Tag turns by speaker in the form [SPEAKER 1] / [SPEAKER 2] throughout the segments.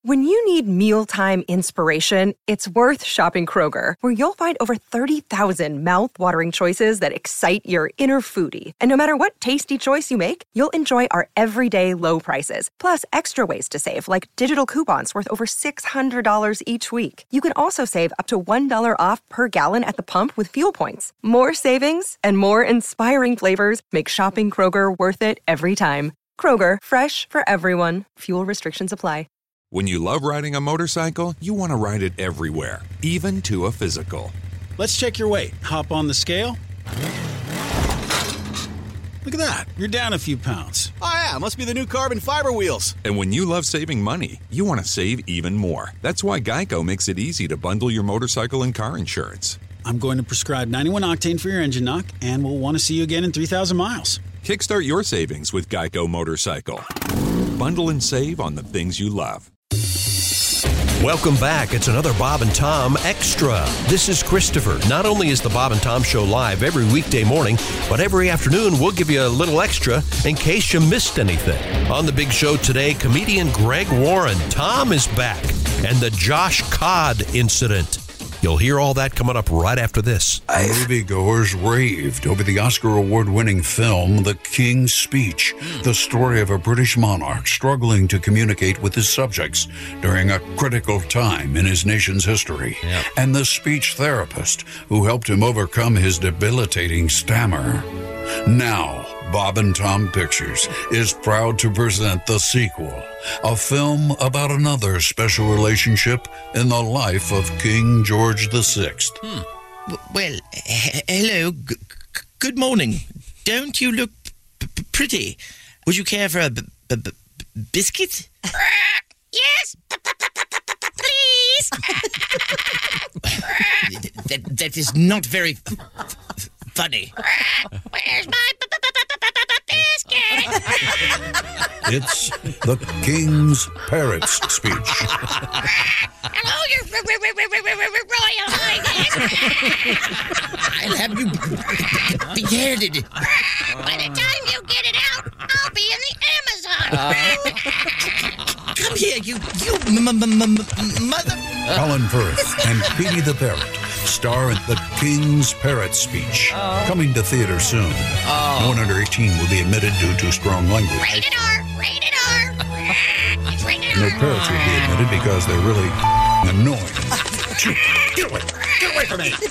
[SPEAKER 1] When you need mealtime inspiration, it's worth shopping Kroger, where you'll find over 30,000 mouth-watering choices that excite your inner foodie. And no matter what tasty choice you make, you'll enjoy our everyday low prices, plus extra ways to save, like digital coupons worth over $600 each week. You can also save up to $1 off per gallon at the pump with fuel points. More savings and more inspiring flavors make shopping Kroger worth it every time. Kroger, fresh for everyone. Fuel restrictions apply.
[SPEAKER 2] When you love riding a motorcycle, you want to ride it everywhere, even to a physical.
[SPEAKER 3] Let's check your weight. Hop on the scale. Look at that. You're down a few pounds.
[SPEAKER 4] Oh, yeah. Must be the new carbon fiber wheels.
[SPEAKER 2] And when you love saving money, you want to save even more. That's why Geico makes it easy to bundle your motorcycle and car insurance.
[SPEAKER 3] I'm going to prescribe 91 octane for your engine knock, and we'll want to see you again in 3,000 miles.
[SPEAKER 2] Kickstart your savings with Geico Motorcycle. Bundle and save on the things you love.
[SPEAKER 5] Welcome back. It's another Bob and Tom Extra. This is Christopher. Not only is the Bob and Tom Show live every weekday morning, but every afternoon we'll give you a little extra in case you missed anything. On the big show today, comedian Greg Warren. Tom is back. And the Josh Codd incident. You'll hear all that coming up right after this.
[SPEAKER 6] Moviegoers raved over the Oscar award-winning film The King's Speech, the story of a British monarch struggling to communicate with his subjects during a critical time in his nation's history, and the speech therapist who helped him overcome his debilitating stammer. Now, Bob and Tom Pictures is proud to present the sequel, a film about another special relationship in the life of King George VI.
[SPEAKER 7] Well, hello. Good morning. Don't you look pretty? Would you care for a biscuit?
[SPEAKER 8] Yes, please.
[SPEAKER 7] That is not very funny.
[SPEAKER 8] Where's my biscuit?
[SPEAKER 6] It's the King's Parrot's Speech.
[SPEAKER 8] Hello, your Royal Highness.
[SPEAKER 7] I'll have you beheaded.
[SPEAKER 8] By the time you get it out, I'll be in the Amazon.
[SPEAKER 7] Come here, you mother.
[SPEAKER 6] Colin Firth and Petey the Parrot star in the King's Parrot Speech. Coming to theater soon. No one under 18 will be admitted due to strong language.
[SPEAKER 8] Rated R. Rated R. It's rated
[SPEAKER 6] No
[SPEAKER 8] R.
[SPEAKER 6] parrots will be admitted because they're really annoying.
[SPEAKER 8] Get away from me.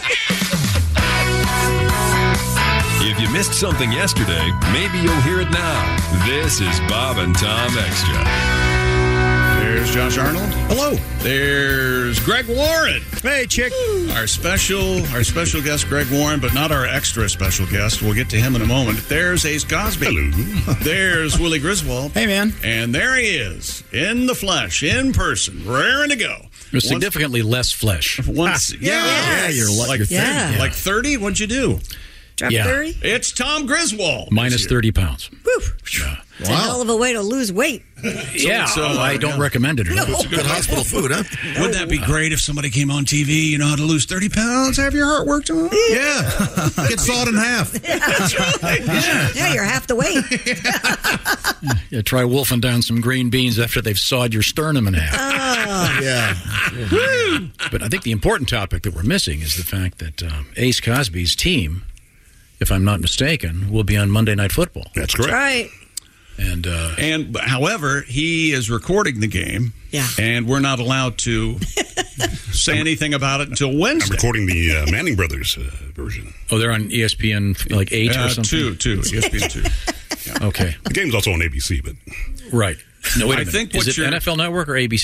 [SPEAKER 9] If you missed something yesterday, maybe you'll hear it now. This is Bob and Tom Extra.
[SPEAKER 10] There's Josh Arnold.
[SPEAKER 11] Hello.
[SPEAKER 10] There's Greg Warren.
[SPEAKER 11] Hey, chick.
[SPEAKER 10] Our special guest, Greg Warren, but not our extra special guest. We'll get to him in a moment. There's Ace Cosby.
[SPEAKER 11] Hello.
[SPEAKER 10] There's Willie Griswold.
[SPEAKER 11] Hey, man.
[SPEAKER 10] And there he is, in the flesh, in person, raring to go.
[SPEAKER 11] There's significantly less flesh.
[SPEAKER 10] Yeah,
[SPEAKER 11] you're like
[SPEAKER 10] 30. Like 30? What'd you do?
[SPEAKER 12] Drop 30?
[SPEAKER 10] It's Tom Griswold.
[SPEAKER 11] Minus 30 pounds.
[SPEAKER 12] Woo. Yeah. It's a hell of a way to lose weight.
[SPEAKER 11] I don't recommend it.
[SPEAKER 12] No.
[SPEAKER 11] It's good hospital food, huh?
[SPEAKER 10] Wouldn't that be great if somebody came on TV, you know how to lose 30 pounds, have your heart worked on?
[SPEAKER 11] Yeah. Get sawed in half.
[SPEAKER 10] That's right.
[SPEAKER 12] Yeah, you're half the weight.
[SPEAKER 11] Yeah, try wolfing down some green beans after they've sawed your sternum in half.
[SPEAKER 12] Yeah.
[SPEAKER 11] But I think the important topic that we're missing is the fact that Ace Cosby's team, if I'm not mistaken, will be on Monday Night Football.
[SPEAKER 12] That's correct. Right.
[SPEAKER 10] And however, he is recording the game, and we're not allowed to say anything about it until Wednesday.
[SPEAKER 13] I'm recording the Manning Brothers version.
[SPEAKER 11] Oh, they're on ESPN 8 or something?
[SPEAKER 10] 2, ESPN 2.
[SPEAKER 11] Yeah. Okay.
[SPEAKER 13] The game's also on ABC, but...
[SPEAKER 11] Right. No, wait a minute.
[SPEAKER 10] I think
[SPEAKER 11] is it NFL Network or ABC?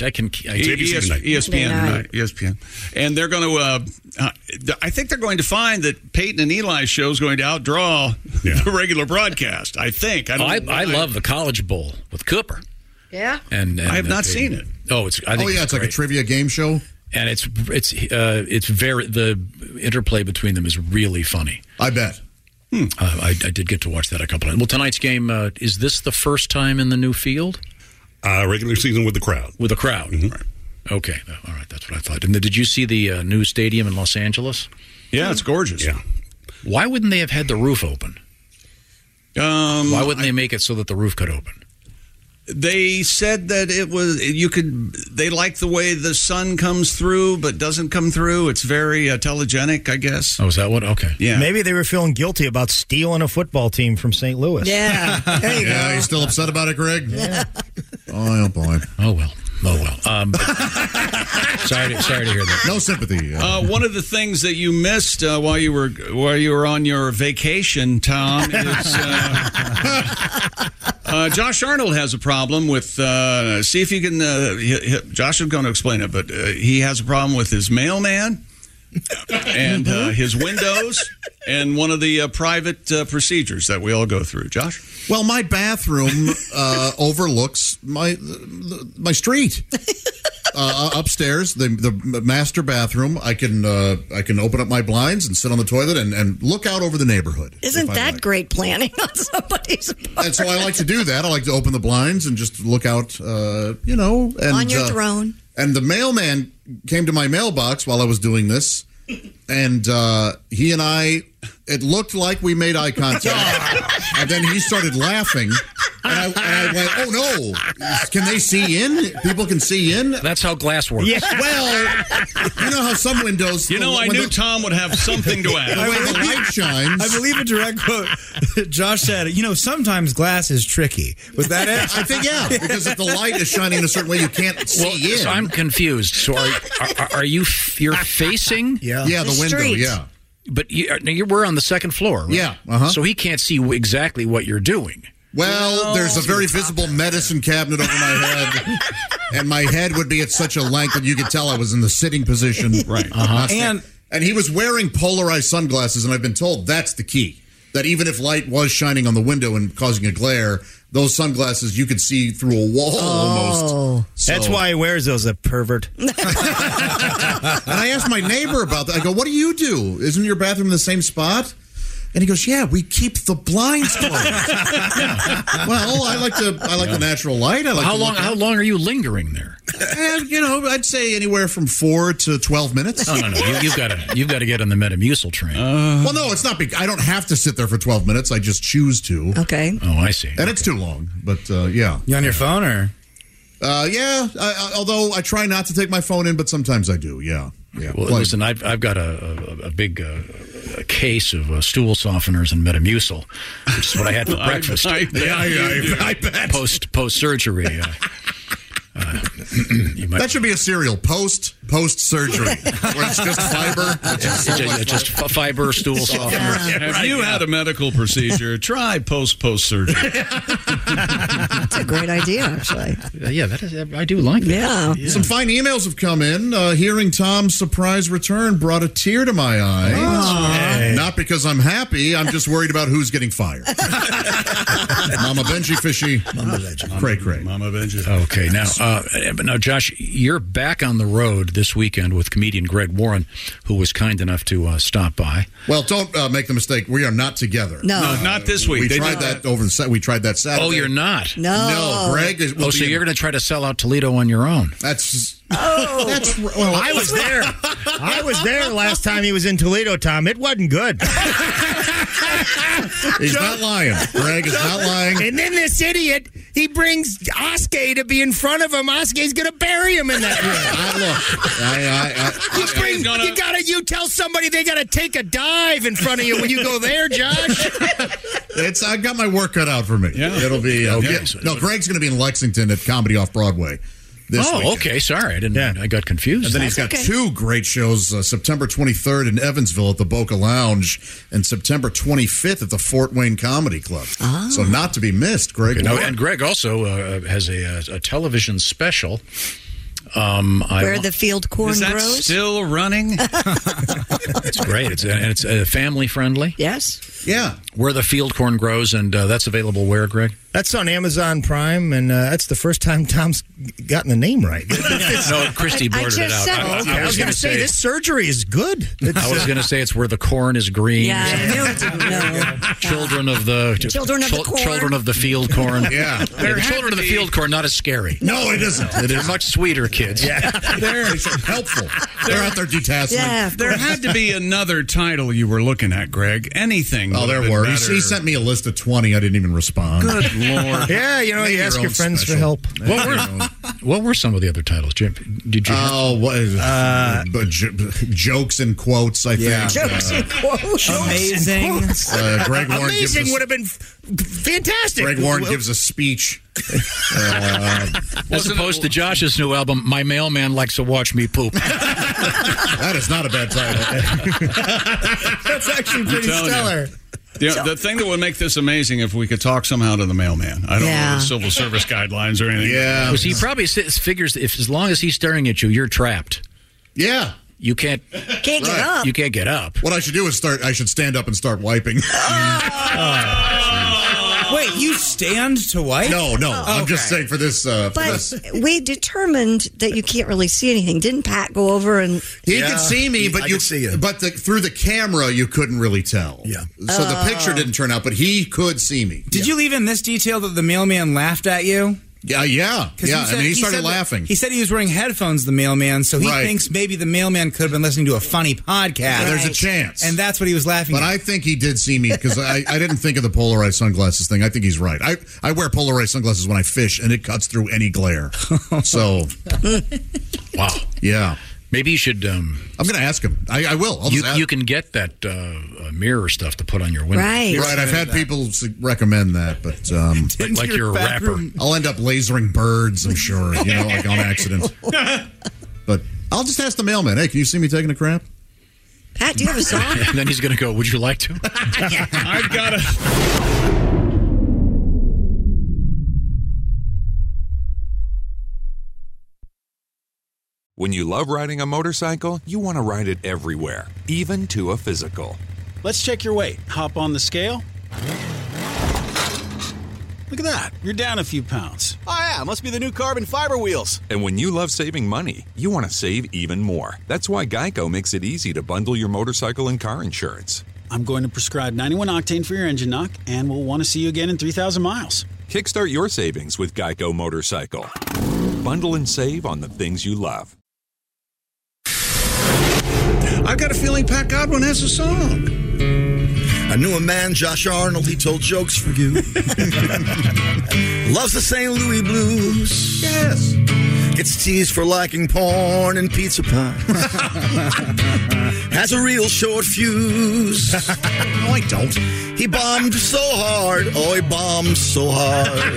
[SPEAKER 10] ESPN. And they're going to, I think they're going to find that Peyton and Eli's show is going to outdraw the regular broadcast. I think.
[SPEAKER 11] I love the College Bowl with Cooper.
[SPEAKER 12] Yeah.
[SPEAKER 11] And
[SPEAKER 10] I have not seen it.
[SPEAKER 11] Oh, I think
[SPEAKER 13] it's like a trivia game show.
[SPEAKER 11] And it's very, the interplay between them is really funny.
[SPEAKER 13] I bet.
[SPEAKER 11] I did get to watch that a couple times. Well, tonight's game, is this the first time in the new field?
[SPEAKER 13] Regular season with the crowd.
[SPEAKER 11] With the crowd.
[SPEAKER 13] Mm-hmm.
[SPEAKER 11] Right. Okay. All right. That's what I thought. And did you see the new stadium in Los Angeles?
[SPEAKER 10] Yeah, it's gorgeous.
[SPEAKER 13] Yeah.
[SPEAKER 11] Why wouldn't they have had the roof open? Why wouldn't they make it so that the roof could open?
[SPEAKER 10] They said that it was they like the way the sun comes through but doesn't come through. It's very telegenic, I guess.
[SPEAKER 11] Oh, is that what? Okay.
[SPEAKER 10] Yeah.
[SPEAKER 14] Maybe they were feeling guilty about stealing a football team from St. Louis.
[SPEAKER 12] Yeah. There you go.
[SPEAKER 15] You still upset about it, Greg?
[SPEAKER 12] Yeah.
[SPEAKER 15] Oh, boy.
[SPEAKER 11] Oh, well. Sorry to hear that.
[SPEAKER 15] No sympathy.
[SPEAKER 10] One of the things that you missed while you were on your vacation, Tom, is Josh Arnold has a problem with. See if you can. Josh is going to explain it, but he has a problem with his mailman and his windows and one of the private procedures that we all go through. Josh?
[SPEAKER 15] Well, my bathroom overlooks my street. Upstairs, the master bathroom, I can open up my blinds and sit on the toilet and look out over the neighborhood.
[SPEAKER 12] Isn't that great planning on somebody's part?
[SPEAKER 15] And so I like to do that. I like to open the blinds and just look out, and,
[SPEAKER 12] on your throne.
[SPEAKER 15] And the mailman came to my mailbox while I was doing this, and he and I, it looked like we made eye contact, and then he started laughing. And I went, oh, no. Can they see in? People can see in?
[SPEAKER 11] That's how glass works.
[SPEAKER 15] Yeah. Well, you know how some windows...
[SPEAKER 10] I knew Tom would have something to add.
[SPEAKER 15] When the light shines...
[SPEAKER 16] I believe a direct quote. Josh said, sometimes glass is tricky. Was that it?
[SPEAKER 15] I think, yeah. Because if the light is shining in a certain way, you can't see in.
[SPEAKER 11] So I'm confused. So are you... You're facing...
[SPEAKER 15] Yeah, the window,
[SPEAKER 12] street.
[SPEAKER 15] yeah.
[SPEAKER 11] But we're on the second floor, right?
[SPEAKER 15] Yeah. Uh-huh.
[SPEAKER 11] So he can't see exactly what you're doing.
[SPEAKER 15] Well, there's a very visible medicine cabinet over my head, and my head would be at such a length that you could tell I was in the sitting position.
[SPEAKER 10] Right.
[SPEAKER 15] And he was wearing polarized sunglasses, and I've been told that's the key. That even if light was shining on the window and causing a glare, those sunglasses you could see through a wall almost. So,
[SPEAKER 14] that's why he wears those, a pervert.
[SPEAKER 15] And I asked my neighbor about that. I go, what do you do? Isn't your bathroom in the same spot? And he goes, yeah, we keep the blinds closed. Well, I like the natural light.
[SPEAKER 11] How long are you lingering there?
[SPEAKER 15] I'd say anywhere from 4 to 12 minutes.
[SPEAKER 11] No. You've got to get on the Metamucil train.
[SPEAKER 15] Well, no, it's not big. I don't have to sit there for 12 minutes. I just choose to.
[SPEAKER 12] Okay.
[SPEAKER 11] Oh, I see.
[SPEAKER 15] And it's too long, but yeah.
[SPEAKER 16] You on your phone or?
[SPEAKER 15] Yeah. Although I try not to take my phone in, but sometimes I do. Yeah. Yeah.
[SPEAKER 11] Well, listen, I've got a big case of stool softeners and Metamucil, which is what I had for breakfast.
[SPEAKER 15] I bet.
[SPEAKER 11] Post surgery.
[SPEAKER 15] That should be a cereal. Post surgery, where it's just fiber.
[SPEAKER 11] Just fiber stool softener.
[SPEAKER 10] Have you had a medical procedure? Try post surgery.
[SPEAKER 12] That's a great idea, actually.
[SPEAKER 11] Yeah, that is. I do like that.
[SPEAKER 12] Yeah.
[SPEAKER 15] Some fine emails have come in. Hearing Tom's surprise return brought a tear to my eye.
[SPEAKER 14] Hey.
[SPEAKER 15] Not because I'm happy. I'm just worried about who's getting fired. Mama Benji Fishy.
[SPEAKER 16] Mama Benji.
[SPEAKER 15] Cray.
[SPEAKER 10] Mama Benji.
[SPEAKER 11] Okay, now, Josh, you're back on the road this weekend with comedian Greg Warren, who was kind enough to stop by.
[SPEAKER 15] Well, don't make the mistake. We are not together.
[SPEAKER 12] No,
[SPEAKER 10] not this week.
[SPEAKER 15] We tried that over the we tried that Saturday.
[SPEAKER 11] Oh, you're not?
[SPEAKER 12] No.
[SPEAKER 15] Greg is.
[SPEAKER 11] So you're going to try to sell out Toledo on your own?
[SPEAKER 15] That's.
[SPEAKER 14] Well, I was there. I was there last time he was in Toledo, Tom. It wasn't good.
[SPEAKER 15] He's not lying. Greg is not lying.
[SPEAKER 14] And then this idiot, he brings Oskay to be in front of him. Oskay's going to bury him in that room. You tell somebody they got to take a dive in front of you when you go there, Josh.
[SPEAKER 15] I got my work cut out for me.
[SPEAKER 11] Yeah.
[SPEAKER 15] It'll be
[SPEAKER 11] okay.
[SPEAKER 15] No, Greg's going to be in Lexington at Comedy Off Broadway.
[SPEAKER 11] Okay. Sorry, I didn't. Yeah. I got confused.
[SPEAKER 15] And then he's got two great shows: September 23rd in Evansville at the Boca Lounge, and September 25th at the Fort Wayne Comedy Club. Oh. So not to be missed, Greg.
[SPEAKER 11] Okay, and Greg also has a television special.
[SPEAKER 12] Where the field corn
[SPEAKER 10] grows? Is that
[SPEAKER 12] grows?
[SPEAKER 10] still running?
[SPEAKER 11] It's great. It's family friendly.
[SPEAKER 12] Yes.
[SPEAKER 15] Yeah.
[SPEAKER 11] Where the field corn grows, and that's available where, Greg?
[SPEAKER 14] That's on Amazon Prime, and that's the first time Tom's gotten the name right.
[SPEAKER 11] No, Christy blurted it out.
[SPEAKER 14] I was going to say this surgery is good.
[SPEAKER 11] I was going to say it's where the corn is green.
[SPEAKER 12] Yeah,
[SPEAKER 11] Children of the
[SPEAKER 12] corn.
[SPEAKER 11] Children of the field corn.
[SPEAKER 15] Yeah.
[SPEAKER 11] The children of the field corn, not as scary.
[SPEAKER 15] No, it isn't.
[SPEAKER 11] They're much sweeter kids.
[SPEAKER 15] Yeah. They're helpful. They're out there detasseling.
[SPEAKER 12] Yeah,
[SPEAKER 10] there had to be another title you were looking at, Greg. Anything.
[SPEAKER 15] Oh, there were. He sent me a list of 20. I didn't even respond.
[SPEAKER 10] Good Lord.
[SPEAKER 14] Yeah, you
[SPEAKER 15] Make
[SPEAKER 14] ask
[SPEAKER 15] your
[SPEAKER 14] your
[SPEAKER 15] own
[SPEAKER 14] friends
[SPEAKER 15] special.
[SPEAKER 14] for help.
[SPEAKER 11] What were some of the other titles, Jim? Did you?
[SPEAKER 15] But jokes and quotes, I think.
[SPEAKER 12] Jokes and quotes.
[SPEAKER 16] Amazing.
[SPEAKER 15] Greg Warren
[SPEAKER 14] Amazing would have been fantastic.
[SPEAKER 15] Greg Warren gives a speech.
[SPEAKER 11] As opposed to Josh's new album, My Mailman Likes to Watch Me Poop.
[SPEAKER 15] That is not a bad title.
[SPEAKER 16] That's actually pretty stellar.
[SPEAKER 10] The thing that would make this amazing if we could talk somehow to the mailman. I don't know the civil service guidelines or anything.
[SPEAKER 15] Yeah.
[SPEAKER 11] Because he probably figures if as long as he's staring at you, you're trapped.
[SPEAKER 15] Yeah.
[SPEAKER 11] You can't
[SPEAKER 12] get up.
[SPEAKER 11] You can't get up.
[SPEAKER 15] What I should do is I should stand up and start wiping.
[SPEAKER 16] Wait, you stand to wipe?
[SPEAKER 15] No. I'm just saying for this.
[SPEAKER 12] But we determined that you can't really see anything. Didn't Pat go over and...
[SPEAKER 15] He could see me, but through the camera, you couldn't really tell. Yeah. So the picture didn't turn out, but he could see me.
[SPEAKER 16] Did you leave in this detail that the mailman laughed at you?
[SPEAKER 15] Yeah. He started laughing.
[SPEAKER 16] He said he was wearing headphones, the mailman, so he thinks maybe the mailman could have been listening to a funny podcast.
[SPEAKER 15] Yeah, there's a chance.
[SPEAKER 16] And that's what he was laughing at.
[SPEAKER 15] But I think he did see me because I didn't think of the polarized sunglasses thing. I think he's right. I wear polarized sunglasses when I fish, and it cuts through any glare. So,
[SPEAKER 11] wow.
[SPEAKER 15] Yeah.
[SPEAKER 11] Maybe you should...
[SPEAKER 15] I'm going to ask him. I will.
[SPEAKER 11] You can get that mirror stuff to put on your window.
[SPEAKER 12] Right.
[SPEAKER 15] I've had people recommend that, but...
[SPEAKER 11] like you're a rapper.
[SPEAKER 15] I'll end up lasering birds, I'm sure, like on accident. But I'll just ask the mailman, hey, can you see me taking a crap?
[SPEAKER 12] Pat, do you have a song?
[SPEAKER 11] And then he's going to go, would you like to?
[SPEAKER 10] I've got to...
[SPEAKER 2] When you love riding a motorcycle, you want to ride it everywhere, even to a physical.
[SPEAKER 3] Let's check your weight. Hop on the scale. Look at that. You're down a few pounds.
[SPEAKER 4] Oh, yeah. Must be the new carbon fiber wheels.
[SPEAKER 2] And when you love saving money, you want to save even more. That's why Geico makes it easy to bundle your motorcycle and car insurance.
[SPEAKER 3] I'm going to prescribe 91 octane for your engine knock, and we'll want to see you again in 3,000 miles.
[SPEAKER 2] Kickstart your savings with Geico Motorcycle. Bundle and save on the things you love.
[SPEAKER 10] I've got a feeling Pat Godwin has a song.
[SPEAKER 17] I knew a man, Josh Arnold, he told jokes for you. Loves the St. Louis blues.
[SPEAKER 15] Yes.
[SPEAKER 17] Gets teased for liking porn and pizza pie. Has a real short fuse.
[SPEAKER 15] No, I don't.
[SPEAKER 17] He bombed so hard. Oh, he bombed so hard.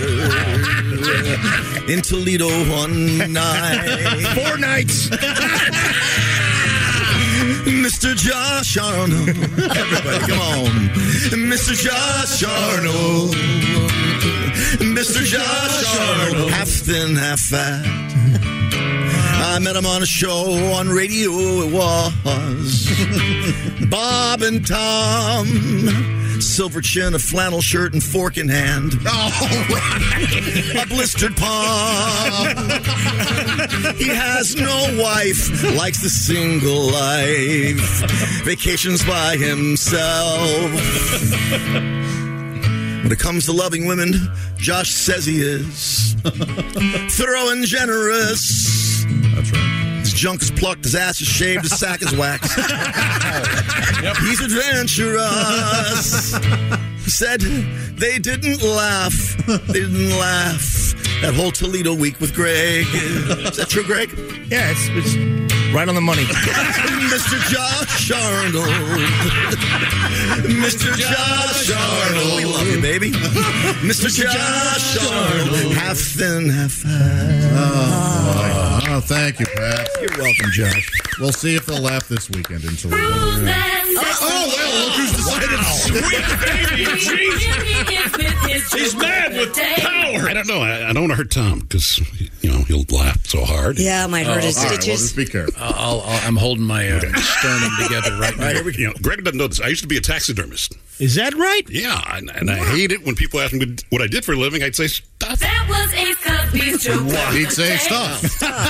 [SPEAKER 17] In Toledo one night.
[SPEAKER 14] 4 nights.
[SPEAKER 17] Mr. Josh Arnold. Everybody, come on. Mr. Josh Arnold. Mr. Josh Arnold. Half thin, half fat. I met him on a show on radio, it was Bob and Tom. Silver chin, a flannel shirt, and fork in hand.
[SPEAKER 15] Oh, right.
[SPEAKER 17] A blistered palm. He has no wife, likes the single life. Vacations by himself. When it comes to loving women, Josh says he is thorough and generous.
[SPEAKER 15] That's right.
[SPEAKER 17] His junk is plucked, his ass is shaved, his sack is waxed. He's adventurous. He said they didn't laugh. They didn't laugh that whole Toledo week with Greg. Is that true, Greg?
[SPEAKER 14] Yeah, it's right on the money.
[SPEAKER 17] Mr. Josh Arnold. Mr. Josh Arnold. We love you, baby. Mr. Josh Arnold. Half thin, half fat.
[SPEAKER 15] Oh, thank you, Pat.
[SPEAKER 17] You're welcome, Josh.
[SPEAKER 15] We'll see if they'll laugh this weekend in Toledo.
[SPEAKER 8] Well,
[SPEAKER 15] look who's decided.
[SPEAKER 10] Sweet baby Jesus. He's mad with power.
[SPEAKER 13] I don't know. I don't want to hurt Tom because, he'll laugh so hard.
[SPEAKER 12] Yeah, it might hurt his
[SPEAKER 15] All right, well,
[SPEAKER 12] stitches.
[SPEAKER 15] just be careful.
[SPEAKER 11] I'm holding my sternum together right now.
[SPEAKER 13] Here we go. Greg doesn't know this. I used to be a taxidermist.
[SPEAKER 14] Is that right?
[SPEAKER 13] Yeah, and I hate it when people ask me what I did for a living. I'd say stuff.
[SPEAKER 8] That was Ace Cosby's joke.
[SPEAKER 15] He'd say stuff.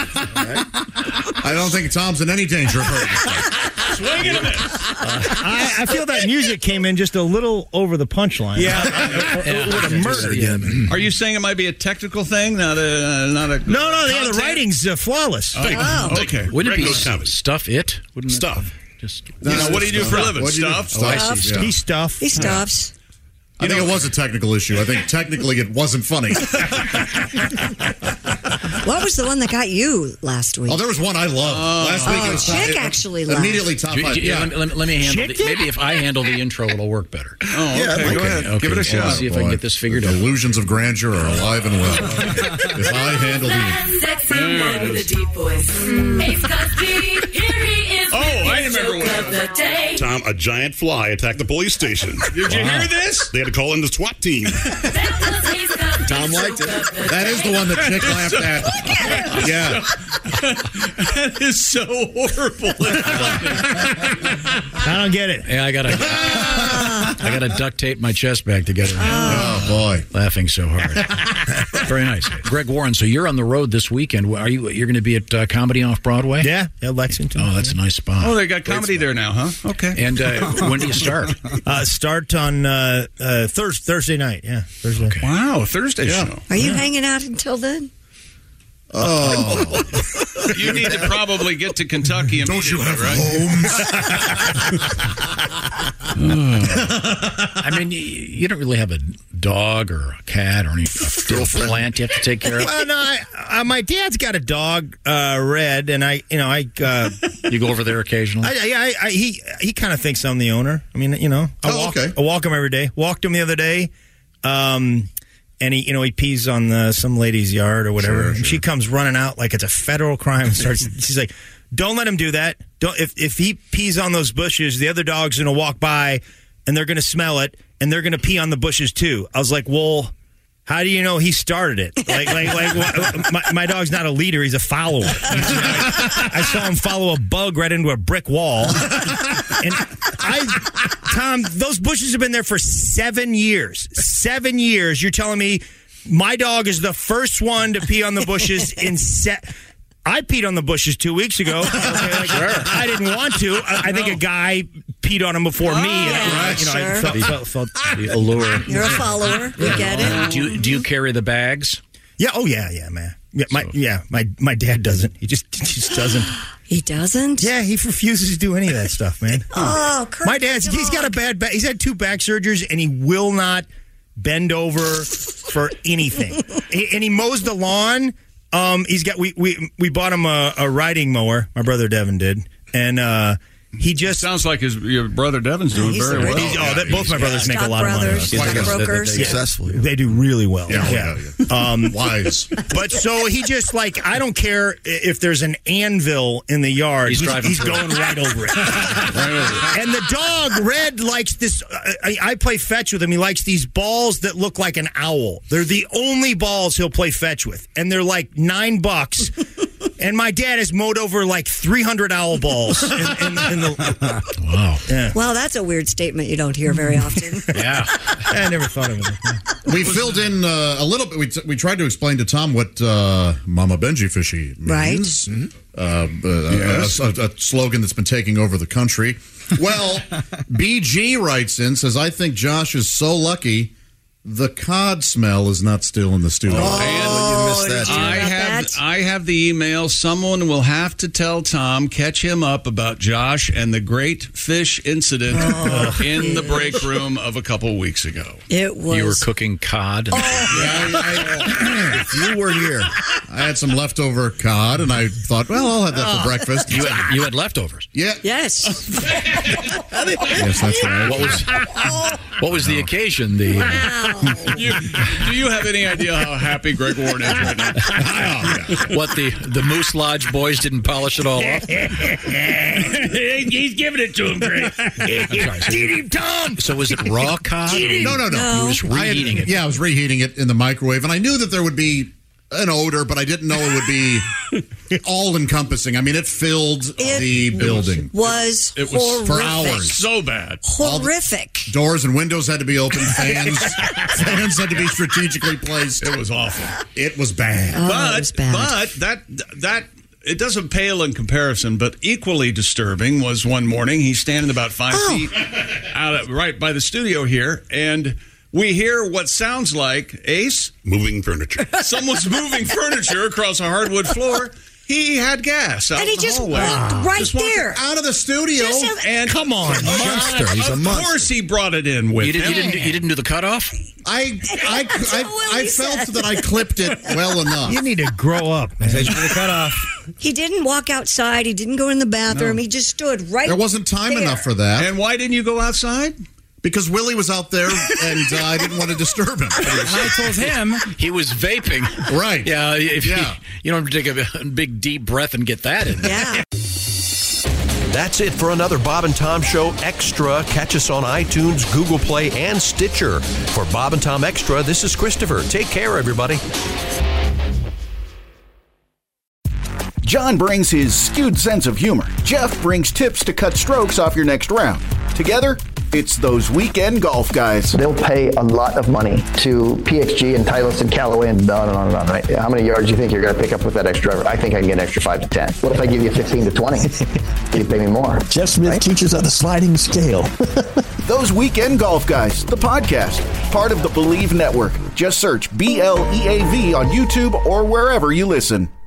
[SPEAKER 15] I don't think Tom's in any danger of hurting.
[SPEAKER 10] Swing and a miss.
[SPEAKER 14] I feel that music came in just a little over the punchline.
[SPEAKER 16] Yeah.
[SPEAKER 14] It would have murdered him.
[SPEAKER 10] Are you saying it might be a technical thing, not a
[SPEAKER 14] No, the
[SPEAKER 10] content?
[SPEAKER 14] writing's flawless.
[SPEAKER 10] Oh, okay.
[SPEAKER 11] Wouldn't
[SPEAKER 13] Greg
[SPEAKER 11] it
[SPEAKER 13] knows comedy.
[SPEAKER 11] be stuff it? Wouldn't
[SPEAKER 13] Stuff.
[SPEAKER 11] Just
[SPEAKER 10] What do you do for a living?
[SPEAKER 15] What do you do?
[SPEAKER 10] Stuff?
[SPEAKER 14] He stuff.
[SPEAKER 12] He stuffs.
[SPEAKER 15] I think it was a technical issue. I think technically it wasn't funny.
[SPEAKER 12] What was the one that got you last week?
[SPEAKER 15] Oh, there was one I loved. Last week it was
[SPEAKER 12] Chick actually loved.
[SPEAKER 15] immediately top 5.
[SPEAKER 11] Yeah, let me handle maybe if I handle the intro, it'll work better.
[SPEAKER 10] Oh, okay. Go ahead. Give it a shot.
[SPEAKER 11] See if I can get this figured out.
[SPEAKER 15] Illusions of grandeur are alive and well. If I handle the...
[SPEAKER 18] Sexy man with a deep voice. Ace Cosby, here he is.
[SPEAKER 13] Oh, I remember
[SPEAKER 18] the day.
[SPEAKER 13] Tom, a giant fly attacked the police station.
[SPEAKER 10] Did you hear this?
[SPEAKER 13] They had to call in the SWAT team.
[SPEAKER 15] Tom liked it. That is the one that Chick laughed at. Yeah.
[SPEAKER 10] That is so horrible.
[SPEAKER 14] I don't get it.
[SPEAKER 11] Yeah, I gotta duct tape my chest back together.
[SPEAKER 15] Oh boy,
[SPEAKER 11] laughing so hard. Very nice, Greg Warren. So you're on the road this weekend. You're going to be at Comedy Off Broadway?
[SPEAKER 14] Yeah, Lexington.
[SPEAKER 11] Oh, that's a nice spot.
[SPEAKER 10] Oh, they got comedy there now, huh? Okay.
[SPEAKER 11] And when do you start?
[SPEAKER 14] Start on Thursday night. Yeah, Thursday.
[SPEAKER 11] Okay.
[SPEAKER 10] Wow, Thursday show.
[SPEAKER 12] Are you hanging out until then?
[SPEAKER 15] Oh.
[SPEAKER 10] You need to probably get to Kentucky immediately,
[SPEAKER 13] Don't you have
[SPEAKER 10] right?
[SPEAKER 13] homes?
[SPEAKER 11] I mean, you don't really have a dog or a cat or any plant you have to take care of.
[SPEAKER 14] Well, no, my dad's got a dog, Red, and
[SPEAKER 11] you go over there occasionally.
[SPEAKER 14] He kind of thinks I'm the owner. I mean, I walk him every day. Walked him the other day. And he pees on some lady's yard or whatever.
[SPEAKER 15] Sure.
[SPEAKER 14] And she comes running out like it's a federal crime. And she's like, "Don't let him do that. If he pees on those bushes, the other dog's gonna walk by, and they're gonna smell it, and they're gonna pee on the bushes too." I was like, "Well, how do you know he started it? My dog's not a leader; he's a follower." I saw him follow a bug right into a brick wall, and Tom, those bushes have been there for 7 years. 7 years. You're telling me my dog is the first one to pee on the bushes I peed on the bushes 2 weeks ago. I didn't want to. I think a guy peed on him before me.
[SPEAKER 12] Yeah,
[SPEAKER 14] I felt
[SPEAKER 11] the allure.
[SPEAKER 12] You're a follower. We get it.
[SPEAKER 11] Do you carry the bags?
[SPEAKER 14] Yeah. Oh yeah, man. Yeah, my dad doesn't. He just doesn't.
[SPEAKER 12] He doesn't?
[SPEAKER 14] Yeah, he refuses to do any of that stuff, man.
[SPEAKER 12] Oh,
[SPEAKER 14] my he's got a bad back. He's had 2 back surgeries, and he will not bend over for anything. And he mows the lawn. He's got we bought him a riding mower. My brother Devin did, and he just
[SPEAKER 10] sounds like your brother Devin's doing very well.
[SPEAKER 14] Both my brothers make a lot of money.
[SPEAKER 12] Stockbrokers.
[SPEAKER 14] Successfully, they do really well.
[SPEAKER 15] Yeah. Wise.
[SPEAKER 14] But so he just I don't care if there's an anvil in the yard. He's going right over it. And the dog Red likes this. I play fetch with him. He likes these balls that look like an owl. They're the only balls he'll play fetch with, and they're like $9. And my dad has mowed over like 300 owl balls.
[SPEAKER 11] Wow.
[SPEAKER 14] Yeah.
[SPEAKER 12] Well, that's a weird statement you don't hear very often.
[SPEAKER 11] Yeah.
[SPEAKER 14] I never thought of it.
[SPEAKER 15] We filled in a little bit. We tried to explain to Tom what Mama Benji Fishy means. Right. A slogan that's been taking over the country. Well, BG writes in, says, "I think Josh is so lucky the cod smell is not still in the studio."
[SPEAKER 12] You missed that.
[SPEAKER 10] I have the email. Someone will have to tell Tom, catch him up about Josh and the great fish incident in the break room of a couple weeks ago.
[SPEAKER 12] It was.
[SPEAKER 11] You were cooking cod.
[SPEAKER 15] If you were here, I had some leftover cod, and I thought, well, I'll have that for breakfast.
[SPEAKER 11] You had leftovers.
[SPEAKER 15] Yeah.
[SPEAKER 12] Yes.
[SPEAKER 15] Yes, that's right.
[SPEAKER 11] What was the occasion?
[SPEAKER 10] Do you have any idea how happy Greg Warren is right now?
[SPEAKER 11] What, the Moose Lodge boys didn't polish it all off?
[SPEAKER 14] He's giving it to him, Greg. Eat him, Tom.
[SPEAKER 11] So was it raw cod?
[SPEAKER 15] No.
[SPEAKER 11] You were just reheating it.
[SPEAKER 15] Yeah, I was reheating it in the microwave, and I knew that there would be an odor, but I didn't know it would be all-encompassing. I mean, it filled the building.
[SPEAKER 12] It was horrific.
[SPEAKER 15] For hours.
[SPEAKER 10] So bad.
[SPEAKER 12] Horrific.
[SPEAKER 15] Doors and windows had to be open. Fans had to be strategically placed.
[SPEAKER 10] It was awful.
[SPEAKER 15] It was bad.
[SPEAKER 12] It was bad.
[SPEAKER 10] But that it doesn't pale in comparison, but equally disturbing was one morning. He's standing about 5 feet right by the studio here, and we hear what sounds like, Ace?
[SPEAKER 13] Moving furniture.
[SPEAKER 10] Someone's moving furniture across a hardwood floor. He had gas out
[SPEAKER 12] And he
[SPEAKER 10] the
[SPEAKER 12] just
[SPEAKER 10] hallway.
[SPEAKER 12] walked right
[SPEAKER 10] Just walked
[SPEAKER 12] there.
[SPEAKER 15] Out of the studio.
[SPEAKER 10] And
[SPEAKER 14] Come on,
[SPEAKER 6] monster. He's a
[SPEAKER 10] of
[SPEAKER 6] monster.
[SPEAKER 10] course he brought it in with him.
[SPEAKER 11] You didn't do the cutoff?
[SPEAKER 15] I felt that I clipped it well enough.
[SPEAKER 14] You need to grow up, man.
[SPEAKER 16] Cut off.
[SPEAKER 12] He didn't walk outside. He didn't go in the bathroom. He just stood right
[SPEAKER 15] There wasn't time
[SPEAKER 12] there.
[SPEAKER 15] enough for that.
[SPEAKER 10] And why didn't you go outside?
[SPEAKER 15] Because Willie was out there and I didn't want to disturb him.
[SPEAKER 16] And I told him
[SPEAKER 11] he was vaping.
[SPEAKER 15] Right.
[SPEAKER 11] Yeah. You don't have to take a big deep breath and get that in.
[SPEAKER 12] Yeah.
[SPEAKER 5] That's it for another Bob and Tom Show Extra. Catch us on iTunes, Google Play, and Stitcher. For Bob and Tom Extra, this is Christopher. Take care, everybody.
[SPEAKER 19] John brings his skewed sense of humor. Jeff brings tips to cut strokes off your next round. Together, it's those weekend golf guys.
[SPEAKER 20] They'll pay a lot of money to PXG and Titleist and Callaway and on and on and on, right? How many yards do you think you're going to pick up with that extra driver? I think I can get an extra 5 to 10. What if I give you 15 to 20? You pay me more.
[SPEAKER 21] Jeff Smith teaches on the sliding scale.
[SPEAKER 19] Those Weekend Golf Guys, the podcast, part of the Believe Network. Just search BLEAV on YouTube or wherever you listen.